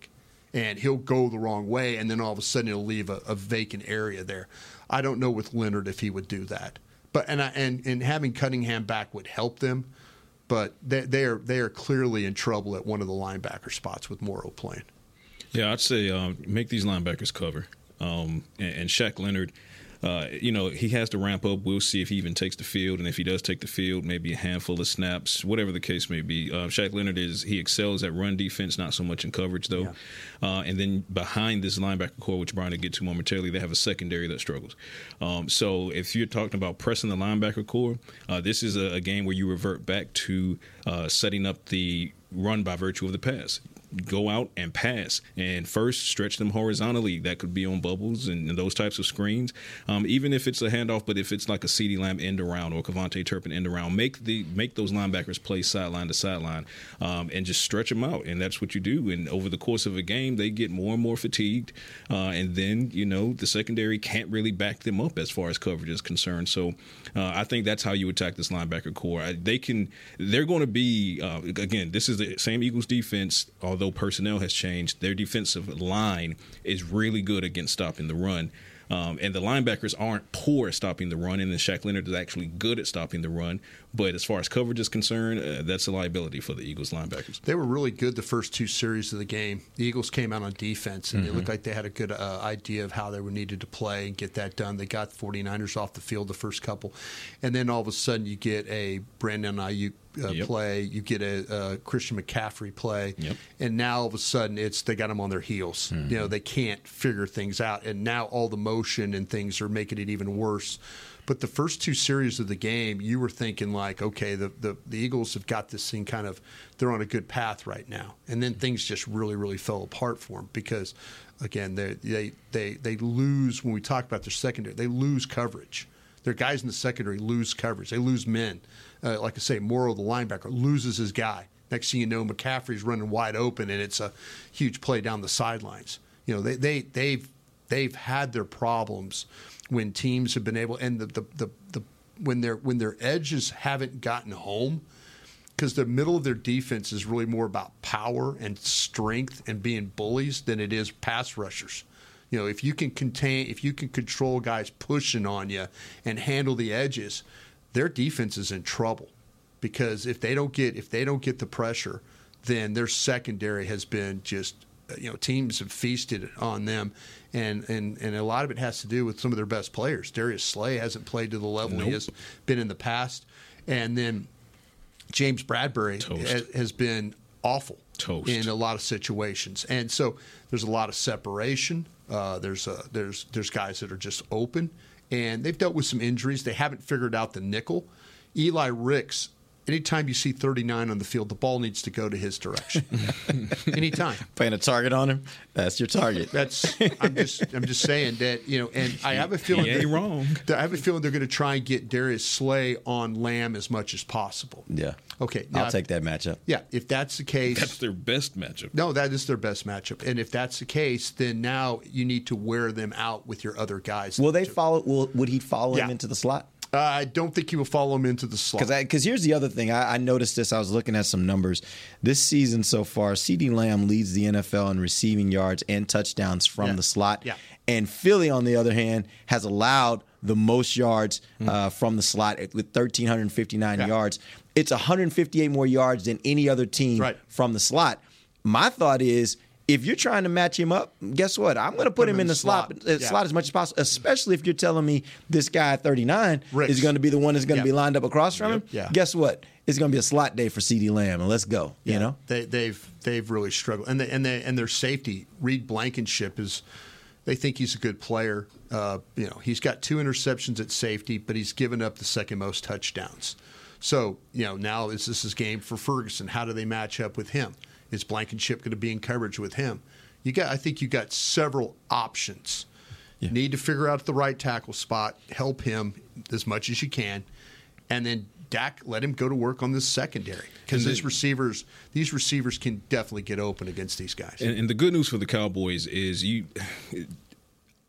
Speaker 7: and he'll go the wrong way, and then all of a sudden he'll leave a, a vacant area there. I don't know with Leonard if he would do that, but and I, and and having Cunningham back would help them, but they, they are they are clearly in trouble at one of the linebacker spots with Morrow playing.
Speaker 6: Yeah, I'd say um, make these linebackers cover, um, and, and Shaq Leonard. Uh, you know, he has to ramp up. We'll see if he even takes the field, and if he does take the field, maybe a handful of snaps, whatever the case may be. Uh, Shaq Leonard is he excels at run defense, not so much in coverage though. Yeah. Uh, and then behind this linebacker core, which Brian will get to momentarily, they have a secondary that struggles. Um, so if you're talking about pressing the linebacker core, uh, this is a, a game where you revert back to uh, setting up the run by virtue of the pass. Go out and pass, and first stretch them horizontally. That could be on bubbles and, and those types of screens. Um, even if it's a handoff, but if it's like a CeeDee Lamb end around or Kevontae Turpin end around, make the make those linebackers play sideline to sideline, um, and just stretch them out. And that's what you do. And over the course of a game, they get more and more fatigued, uh, and then you know the secondary can't really back them up as far as coverage is concerned. So uh, I think that's how you attack this linebacker core. I, they can. They're going to be uh, again. This is the same Eagles defense. Although personnel has changed, their defensive line is really good against stopping the run. Um, and the linebackers aren't poor at stopping the run, and then Shaq Leonard is actually good at stopping the run. But as far as coverage is concerned, uh, that's a liability for the Eagles linebackers.
Speaker 7: They were really good the first two series of the game. The Eagles came out on defense, and mm-hmm. they looked like they had a good uh, idea of how they were needed to play and get that done. They got the 49ers off the field the first couple. And then all of a sudden you get a Brandon Ayuk Uh, yep. play, you get a, a Christian McCaffrey play, yep. and now all of a sudden it's they got them on their heels. Mm-hmm. You know, they can't figure things out, and now all the motion and things are making it even worse. But the first two series of the game, you were thinking like, okay, the, the, the Eagles have got this thing kind of, they're on a good path right now. And then things just really, really fell apart for them because, again, they they they they lose, when we talk about their secondary, they lose coverage. Their guys in the secondary lose coverage. They lose men. Uh, like I say, Morrow, the linebacker, loses his guy. Next thing you know, McCaffrey's running wide open, and it's a huge play down the sidelines. You know, they, they, they've they've had their problems when teams have been able, and the the, the, the when their when their edges haven't gotten home, because the middle of their defense is really more about power and strength and being bullies than it is pass rushers. You know, if you can contain, if you can control guys pushing on you and handle the edges, their defense is in trouble, because if they don't get if they don't get the pressure, then their secondary has been just, you know, teams have feasted on them, and and and a lot of it has to do with some of their best players. Darius Slay hasn't played to the level nope. he has been in the past, and then James Bradbury ha, has been awful Toast. in a lot of situations, and so there's a lot of separation. Uh, there's a, there's there's guys that are just open, and they've dealt with some injuries. They haven't figured out the nickel. Eli Ricks, anytime you see thirty-nine on the field, the ball needs to go to his direction. Anytime.
Speaker 5: Playing a target on him, that's your target.
Speaker 7: That's I'm just I'm just saying that, you know, and I have a feeling
Speaker 6: he ain't that, wrong.
Speaker 7: That I have a feeling they're going to try and get Darius Slay on Lamb as much as possible.
Speaker 5: Yeah.
Speaker 7: Okay.
Speaker 5: I'll take that matchup.
Speaker 7: Yeah, if that's the case.
Speaker 6: That's their best matchup.
Speaker 7: No, that is their best matchup. And if that's the case, then now you need to wear them out with your other guys.
Speaker 5: Will they follow? Will, would he follow
Speaker 7: yeah.
Speaker 5: him into the slot?
Speaker 7: Uh, I don't think he will follow him into the slot.
Speaker 5: Because here's the other thing. I, I noticed this. I was looking at some numbers. This season so far, CeeDee Lamb leads the N F L in receiving yards and touchdowns from
Speaker 7: yeah.
Speaker 5: the slot.
Speaker 7: Yeah.
Speaker 5: And Philly, on the other hand, has allowed the most yards
Speaker 7: mm.
Speaker 5: uh, from the slot with one thousand three hundred fifty-nine
Speaker 7: yeah.
Speaker 5: yards. It's one hundred fifty-eight more yards than any other team
Speaker 7: right.
Speaker 5: from the slot. My thought is, if you're trying to match him up, guess what? I'm going to put, put him, him in the slot, slot, uh,
Speaker 7: yeah.
Speaker 5: slot as much as possible, especially if you're telling me this guy at thirty-nine
Speaker 7: Ricks.
Speaker 5: is going to be the one that's going to
Speaker 7: yeah.
Speaker 5: be lined up across from
Speaker 7: yep.
Speaker 5: him.
Speaker 7: Yeah.
Speaker 5: Guess what? It's going to be a slot day for CeeDee Lamb, and let's go.
Speaker 7: Yeah.
Speaker 5: You know,
Speaker 7: they, they've they've really struggled, and they, and they, and their safety, Reed Blankenship, is. They think he's a good player. Uh, you know, he's got two interceptions at safety, but he's given up the second most touchdowns. So, you know, now is this is game for Ferguson? How do they match up with him? Is Blankenship going to be in coverage with him? You got, I think you got several options. Yeah. Need to figure out the right tackle spot, help him as much as you can, and then Dak, let him go to work on this secondary, because these receivers, these receivers can definitely get open against these guys.
Speaker 6: And, and the good news for the Cowboys is you.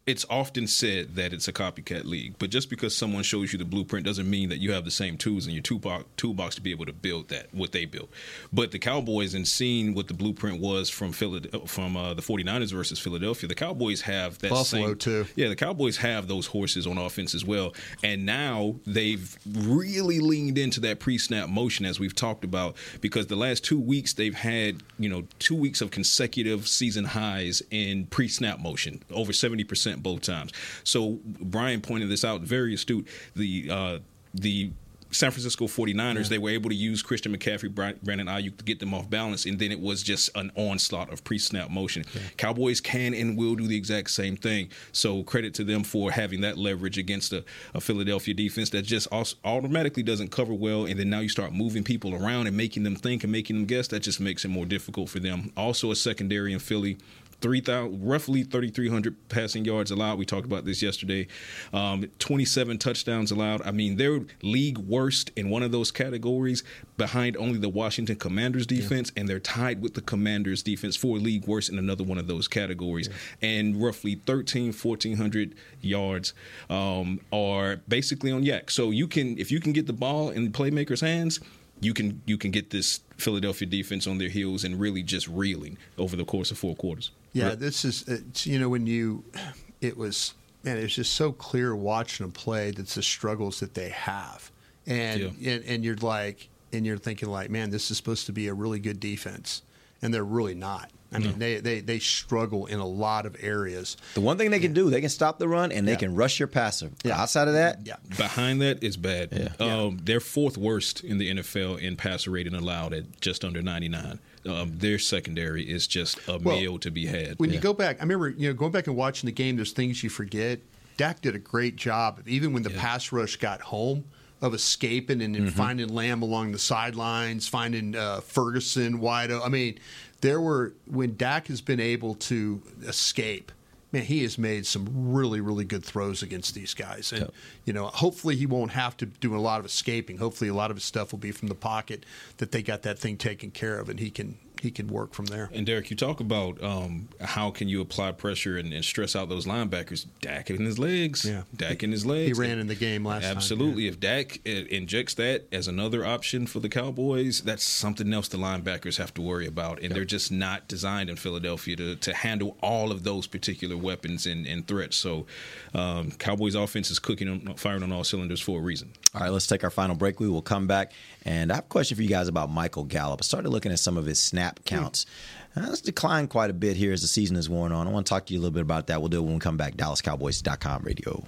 Speaker 6: it's often said that it's a copycat league, but just because someone shows you the blueprint doesn't mean that you have the same tools in your toolbox, toolbox to be able to build that, what they built. But the Cowboys, and seeing what the blueprint was from Philadelphia, from uh, the 49ers versus Philadelphia, the Cowboys have that
Speaker 7: Buffalo
Speaker 6: same,
Speaker 7: too.
Speaker 6: Yeah, the Cowboys have those horses on offense as well. And now they've really leaned into that pre-snap motion, as we've talked about, because the last two weeks they've had, you know, two weeks of consecutive season highs in pre-snap motion, over seventy percent both times. So Brian pointed this out, very astute. The uh, the San Francisco 49ers, yeah. they were able to use Christian McCaffrey, Brandon Ayuk to get them off balance, and then it was just an onslaught of pre-snap motion. Yeah. Cowboys can and will do the exact same thing. So credit to them for having that leverage against a, a Philadelphia defense that just also automatically doesn't cover well, and then now you start moving people around and making them think and making them guess. That just makes it more difficult for them. Also a secondary in Philly, three thousand, roughly thirty-three hundred passing yards allowed. We talked about this yesterday. Um, twenty-seven touchdowns allowed. I mean, they're league worst in one of those categories, behind only the Washington Commanders defense, yeah. and they're tied with the Commanders defense for league worst in another one of those categories. Yeah. And roughly thirteen, fourteen hundred yards um, are basically on yak. So you can, if you can get the ball in the playmakers' hands, you can you can get this Philadelphia defense on their heels and really just reeling over the course of four quarters.
Speaker 7: Yeah, this is, it's, you know, when you, it was, man, it was just so clear watching them play that's the struggles that they have. And, yeah. and and you're like, and you're thinking like, man, this is supposed to be a really good defense. And they're really not. I mean, no. they, they, they struggle in a lot of areas.
Speaker 5: The one thing they can do, they can stop the run and they yeah. can rush your passer. Yeah. Outside of that,
Speaker 7: yeah.
Speaker 6: behind that is bad.
Speaker 5: Yeah.
Speaker 6: Um, yeah. They're fourth worst in the N F L in passer rating allowed at just under ninety-nine. Um, their secondary is just a well, meal to be had.
Speaker 7: When
Speaker 6: yeah.
Speaker 7: you go back, I remember, you know, going back and watching the game, there's things you forget. Dak did a great job of, even when the yeah. pass rush got home, of escaping and, and mm-hmm. finding Lamb along the sidelines, finding uh, Ferguson wide open. I mean, there were, when Dak has been able to escape, man, he has made some really, really good throws against these guys. And, yep. you know, hopefully he won't have to do a lot of escaping. Hopefully a lot of his stuff will be from the pocket, that they got that thing taken care of, and he can he can work from there.
Speaker 6: And, Derek, you talk about um, how can you apply pressure and, and stress out those linebackers. Dak in his legs.
Speaker 7: Yeah.
Speaker 6: Dak in his legs.
Speaker 7: He ran in the game last
Speaker 6: Absolutely.
Speaker 7: time.
Speaker 6: Absolutely. If Dak uh, injects that as another option for the Cowboys, that's something else the linebackers have to worry about. And yep. they're just not designed in Philadelphia to, to handle all of those particular weapons and, and threats. So um, Cowboys offense is cooking, on, firing on all cylinders for a reason.
Speaker 5: All right, let's take our final break. We will come back. And I have a question for you guys about Michael Gallup. I started looking at some of his snap counts. Mm. Uh, it's declined quite a bit here as the season is worn on. I want to talk to you a little bit about that. We'll do it when we come back. Dallas Cowboys dot com radio.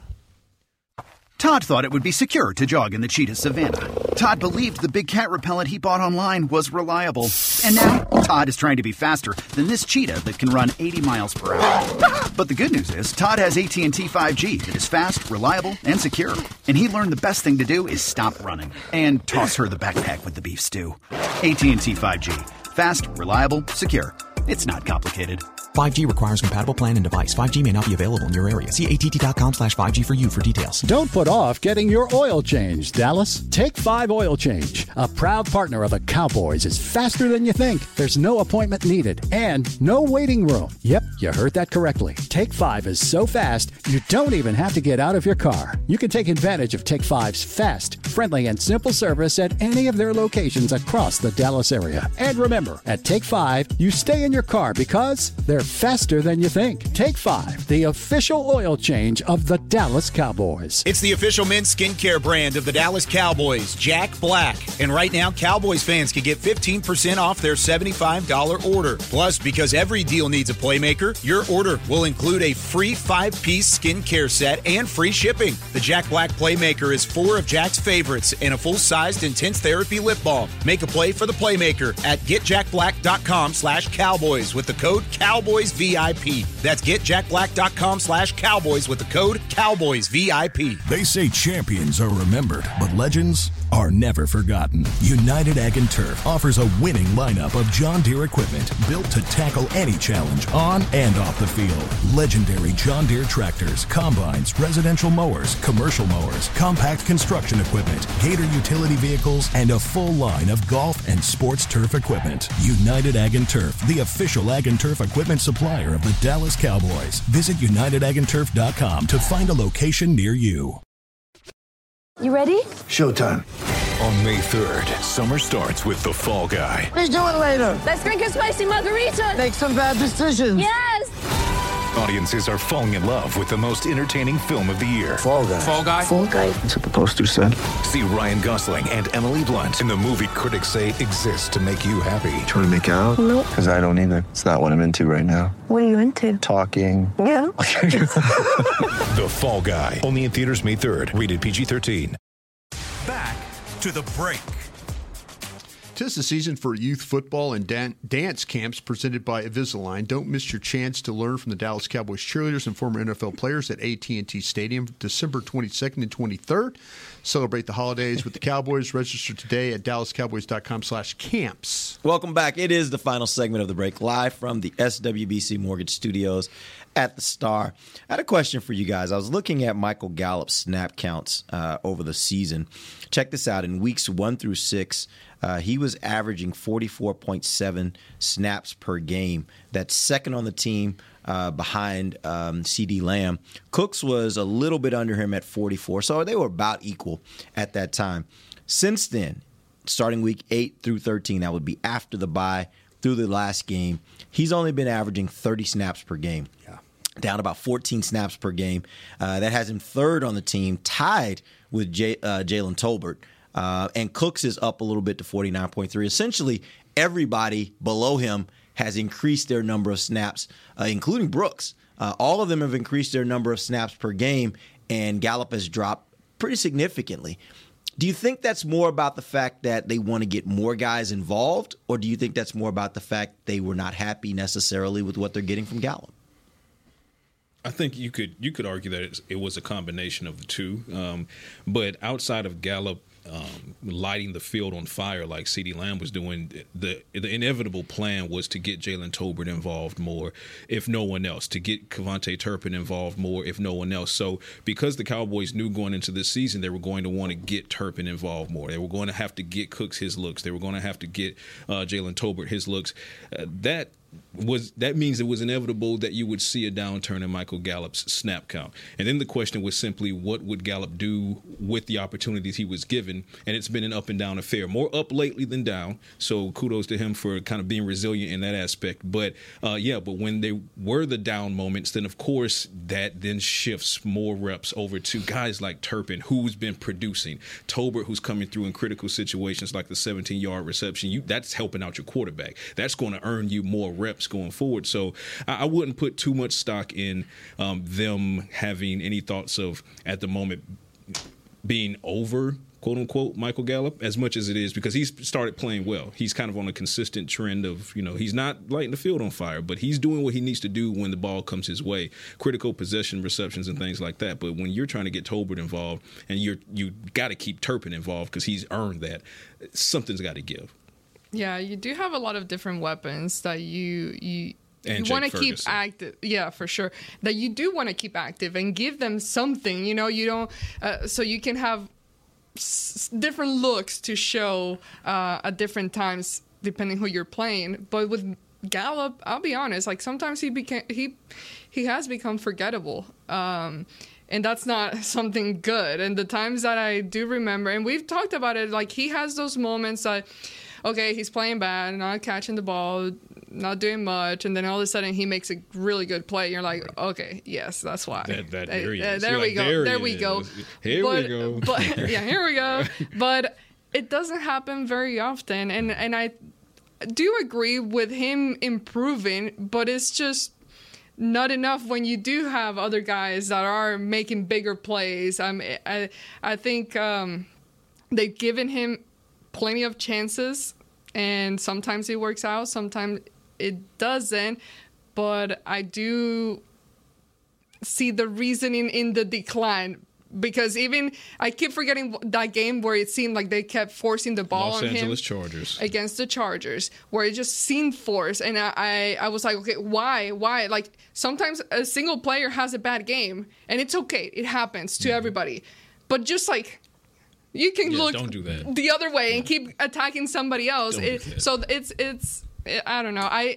Speaker 9: Todd thought it would be secure to jog in the cheetah savanna. Todd believed the big cat repellent he bought online was reliable. And now, Todd is trying to be faster than this cheetah that can run eighty miles per hour. But the good news is, Todd has A T and T five G that is fast, reliable, and secure. And he learned the best thing to do is stop running and toss her the backpack with the beef stew. A T and T five G. Fast, reliable, secure. It's not complicated.
Speaker 10: five G requires compatible plan and device. five G may not be available in your area. See A T T dot com slash five G for you for details.
Speaker 17: Don't put off getting your oil changed, Dallas. Take five Oil Change, a proud partner of the Cowboys, is faster than you think. There's no appointment needed and no waiting room. Yep, you heard that correctly. Take five is so fast, you don't even have to get out of your car. You can take advantage of Take five's fast, friendly, and simple service at any of their locations across the Dallas area. And remember, at Take five, you stay in your car because they're faster than you think. Take five, the official oil change of the Dallas Cowboys.
Speaker 18: It's the official men's skincare brand of the Dallas Cowboys, Jack Black. And right now, Cowboys fans can get fifteen percent off their seventy-five dollars order. Plus, because every deal needs a playmaker, your order will include a free five-piece skincare set and free shipping. The Jack Black Playmaker is four of Jack's favorites and a full-sized intense therapy lip balm. Make a play for the Playmaker at get jack black dot com slash cowboys with the code Cowboys V I P. That's get jack black dot com slash cowboys with the code Cowboys V I P.
Speaker 15: They say champions are remembered, but legends are never forgotten. United Ag and Turf offers a winning lineup of John Deere equipment built to tackle any challenge on and off the field. Legendary John Deere tractors, combines, residential mowers, commercial mowers, compact construction equipment, Gator utility vehicles, and a full line of golf and sports turf equipment. United Ag and Turf, the official Ag and Turf equipment supplier of the Dallas Cowboys. Visit United Ag and Turf dot com to find a location near you.
Speaker 19: You ready?
Speaker 20: Showtime. On May third, summer starts with The Fall Guy.
Speaker 19: Let's do it later. Let's drink a spicy margarita. Make some bad decisions. Yes.
Speaker 20: Audiences are falling in love with the most entertaining film of the year.
Speaker 19: Fall Guy.
Speaker 20: Fall Guy?
Speaker 19: Fall Guy.
Speaker 20: That's what the poster said. See Ryan Gosling and Emily Blunt in the movie critics say exists to make you happy.
Speaker 21: Trying to make it out?
Speaker 19: Nope.
Speaker 21: Because I don't either. It's not what I'm into right now.
Speaker 19: What are you into?
Speaker 21: Talking.
Speaker 19: Yeah.
Speaker 20: The Fall Guy. Only in theaters May third. Rated P G thirteen.
Speaker 1: Back to the break.
Speaker 7: Tis the season for youth football and dan- dance camps presented by Invisalign. Don't miss your chance to learn from the Dallas Cowboys cheerleaders and former N F L players at A T and T Stadium December twenty-second and twenty-third. Celebrate the holidays with the Cowboys. Register today at dallas cowboys dot com slash camps.
Speaker 5: Welcome back. It is the final segment of the break, live from the S W B C Mortgage Studios at the Star. I had a question for you guys. I was looking at Michael Gallup's snap counts uh, over the season. Check this out. In weeks one through six, uh, he was averaging forty-four point seven snaps per game. That's second on the team uh, behind um, CeeDee Lamb. Cooks was a little bit under him at forty-four, so they were about equal at that time. Since then, starting week eight through thirteen, that would be after the bye through the last game, he's only been averaging thirty snaps per game.
Speaker 7: Yeah.
Speaker 5: Down about fourteen snaps per game. Uh, that has him third on the team, tied with J- uh, Jalen Tolbert. Uh, and Cooks is up a little bit to forty-nine point three. Essentially, everybody below him has increased their number of snaps, uh, including Brooks. Uh, all of them have increased their number of snaps per game, and Gallup has dropped pretty significantly. Do you think that's more about the fact that they want to get more guys involved, or do you think that's more about the fact they were not happy necessarily with what they're getting from Gallup?
Speaker 6: I think you could you could argue that it was a combination of the two. Um, but outside of Gallup um, lighting the field on fire like CeeDee Lamb was doing, the the inevitable plan was to get Jalen Tolbert involved more, if no one else, to get Kevontae Turpin involved more, if no one else. So because the Cowboys knew going into this season they were going to want to get Turpin involved more, they were going to have to get Cooks his looks, they were going to have to get uh, Jalen Tolbert his looks. Uh, that was that means it was inevitable that you would see a downturn in Michael Gallup's snap count. And then the question was simply, what would Gallup do with the opportunities he was given? And it's been an up and down affair, more up lately than down. So kudos to him for kind of being resilient in that aspect. But uh, yeah, but when they were the down moments, then of course that then shifts more reps over to guys like Turpin, who's been producing, Tolbert, who's coming through in critical situations like the seventeen-yard reception. You that's helping out your quarterback. That's going to earn you more reps going forward. So I, I wouldn't put too much stock in um, them having any thoughts of, at the moment, being over, quote unquote, Michael Gallup, as much as it is, because he's started playing well. He's kind of on a consistent trend of, you know, he's not lighting the field on fire, but he's doing what he needs to do when the ball comes his way, critical possession receptions and things like that. But when you're trying to get Tolbert involved and you're you got to keep Turpin involved because he's earned that, something's got to give.
Speaker 8: Yeah, you do have a lot of different weapons that you you
Speaker 6: And
Speaker 8: you want to
Speaker 6: Jake
Speaker 8: keep
Speaker 6: Ferguson.
Speaker 8: active. Yeah, for sure. That you do want to keep active and give them something. You know, you don't uh, so you can have s- different looks to show uh, at different times depending who you're playing. But with Gallup, I'll be honest. Like sometimes he became he he has become forgettable. Um, And that's not something good. And the times that I do remember, and we've talked about it, like he has those moments that, okay, he's playing bad, not catching the ball, not doing much, and then all of a sudden he makes a really good play. You're like, okay, yes, that's why.
Speaker 6: That, that,
Speaker 8: Uh,
Speaker 6: there he
Speaker 8: uh,
Speaker 6: is.
Speaker 8: there
Speaker 6: You're
Speaker 8: we
Speaker 6: like,
Speaker 8: go.
Speaker 6: There,
Speaker 8: There
Speaker 6: he
Speaker 8: we
Speaker 6: is.
Speaker 8: go.
Speaker 6: Here
Speaker 8: but,
Speaker 6: we go.
Speaker 8: But yeah, here we go. But it doesn't happen very often, and and I do agree with him improving, but it's just not enough when you do have other guys that are making bigger plays. Um, I, I think um, they've given him plenty of chances, and sometimes it works out, sometimes it doesn't. But I do see the reasoning in the decline. Because even I keep forgetting that game where it seemed like they kept forcing the ball
Speaker 6: Los
Speaker 8: on
Speaker 6: Angeles
Speaker 8: him
Speaker 6: Chargers
Speaker 8: against the Chargers, where it just seemed forced, and I, I I was like, okay, why, why? Like sometimes a single player has a bad game, and it's okay, it happens to mm-hmm. everybody, but just like you can
Speaker 6: yeah,
Speaker 8: look
Speaker 6: don't do that.
Speaker 8: the other way yeah. and keep attacking somebody else. It, so it's it's I don't know. I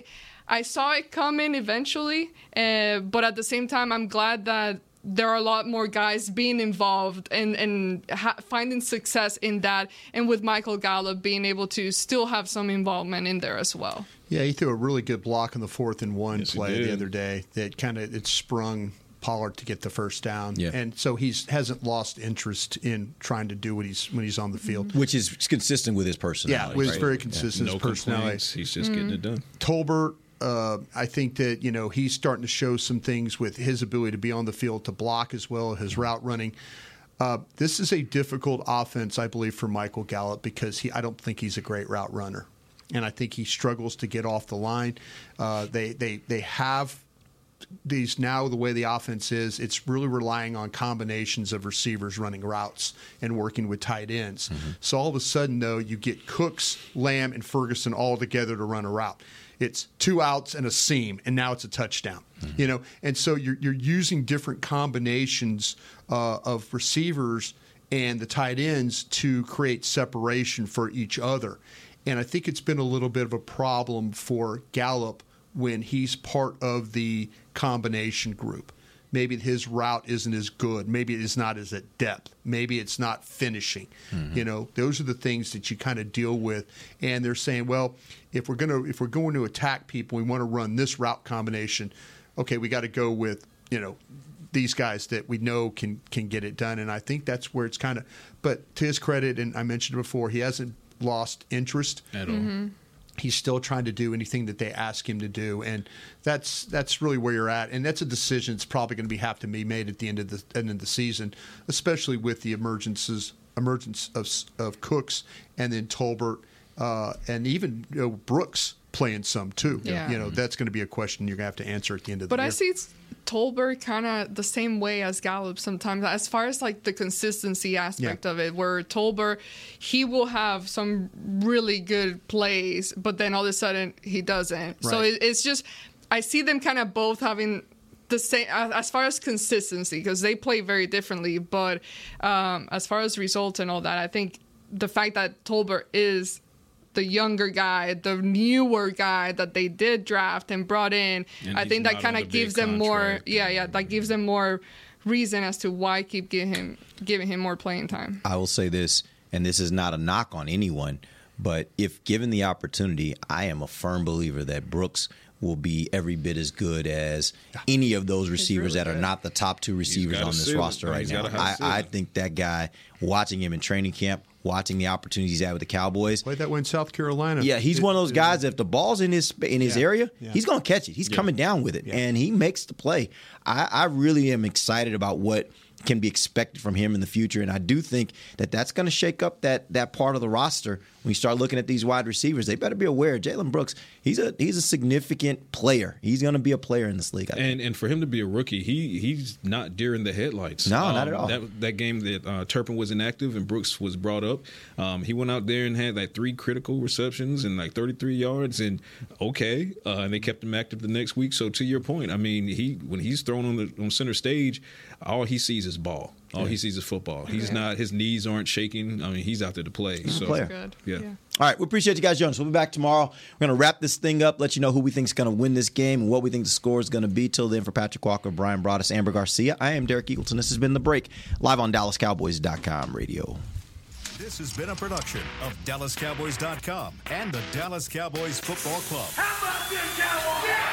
Speaker 8: I saw it coming eventually, uh, but at the same time, I'm glad that there are a lot more guys being involved and, and ha- finding success in that, and with Michael Gallup being able to still have some involvement in there as well.
Speaker 7: Yeah, he threw a really good block in the fourth and one
Speaker 6: yes,
Speaker 7: play the other day that kind of it sprung Pollard to get the first down.
Speaker 5: Yeah.
Speaker 7: And so he's hasn't lost interest in trying to do what he's when he's on the field.
Speaker 5: Which is consistent with his personality.
Speaker 7: Yeah, it was
Speaker 5: right?
Speaker 7: very consistent
Speaker 6: yeah.
Speaker 7: with
Speaker 6: No
Speaker 7: his personality.
Speaker 6: complaints. He's just mm-hmm. getting it done.
Speaker 7: Tolbert, uh, I think that, you know, he's starting to show some things with his ability to be on the field, to block as well as his route running. Uh, this is a difficult offense, I believe, for Michael Gallup because he I don't think he's a great route runner. And I think he struggles to get off the line. Uh, they, they, they have these now, the way the offense is, it's really relying on combinations of receivers running routes and working with tight ends. Mm-hmm. So all of a sudden, though, you get Cooks, Lamb, and Ferguson all together to run a route. It's two outs and a seam, and now it's a touchdown. Mm-hmm. You know, and so you're you're using different combinations uh, of receivers and the tight ends to create separation for each other. And I think it's been a little bit of a problem for Gallup when he's part of the combination group. Maybe his route isn't as good. Maybe it's not as at depth. Maybe it's not finishing. Mm-hmm. You know, those are the things that you kind of deal with. And they're saying, well, if we're gonna if we're going to attack people, we want to run this route combination. Okay, we got to go with, you know, these guys that we know can can get it done. And I think that's where it's kind of. But to his credit, and I mentioned it before, he hasn't lost interest
Speaker 6: at all.
Speaker 8: Mm-hmm.
Speaker 7: He's still trying to do anything that they ask him to do, and that's that's really where you're at. And that's a decision that's probably going to be have to be made at the end of the end of the season, especially with the emergences emergence of of Cooks and then Tolbert uh, and even you know, Brooks playing some too.
Speaker 8: Yeah.
Speaker 7: You know, that's going to be a question you're going to have to answer at the end of
Speaker 8: but
Speaker 7: the year.
Speaker 8: But I see it's Tolbert kind of the same way as Gallup sometimes, as far as like the consistency aspect
Speaker 7: yeah.
Speaker 8: of it, where Tolbert, he will have some really good plays, but then all of a sudden he doesn't. Right. So it, it's just, I see them kind of both having the same, as far as consistency, because they play very differently, but um, as far as results and all that, I think the fact that Tolbert is the younger guy, the newer guy that they did draft and brought in,
Speaker 6: and
Speaker 8: I think that kind of gives them more, yeah, yeah, that gives them more reason as to why keep giving him, giving him more playing time.
Speaker 5: I will say this, and this is not a knock on anyone, but if given the opportunity, I am a firm believer that Brooks will be every bit as good as any of those receivers really that are not the top two receivers on this roster right now. I, I think that guy, watching him in training camp, watching the opportunities he's had with the Cowboys.
Speaker 7: Played that way in South Carolina.
Speaker 5: Yeah, he's it, one of those guys that if the ball's in his in his
Speaker 7: yeah,
Speaker 5: area,
Speaker 7: yeah.
Speaker 5: he's going to catch it. He's
Speaker 6: yeah.
Speaker 5: coming down with it,
Speaker 7: yeah.
Speaker 5: and he makes the play. I, I really am excited about what can be expected from him in the future, and I do think that that's going to shake up that that part of the roster. When you start looking at these wide receivers, they better be aware. Jalen Brooks, he's a he's a significant player. He's going to be a player in this league. I think.
Speaker 6: And and for him to be a rookie, he he's not deer in the headlights.
Speaker 5: No,
Speaker 6: um,
Speaker 5: not at all.
Speaker 6: That that game that uh, Turpin was inactive and Brooks was brought up, um, he went out there and had like three critical receptions and like thirty-three yards. And okay, uh, and they kept him active the next week. So to your point, I mean, he when he's thrown on the on center stage, all he sees is ball. All yeah. he sees is football. He's yeah. not. His knees aren't shaking. I mean, he's out there to play.
Speaker 5: He's
Speaker 6: so
Speaker 5: a player.
Speaker 8: Good.
Speaker 6: Yeah.
Speaker 8: yeah.
Speaker 5: All right, we appreciate you guys joining us. We'll be back tomorrow. We're going to wrap this thing up, let you know who we think is going to win this game and what we think the score is going to be. Till then, for Patrick Walker, Brian Broaddus, Amber Garcia, I am Derek Eagleton. This has been The Break, live on Dallas Cowboys dot com radio.
Speaker 1: This has been a production of Dallas Cowboys dot com and the Dallas Cowboys Football Club.
Speaker 2: How about this, Cowboys? Yeah!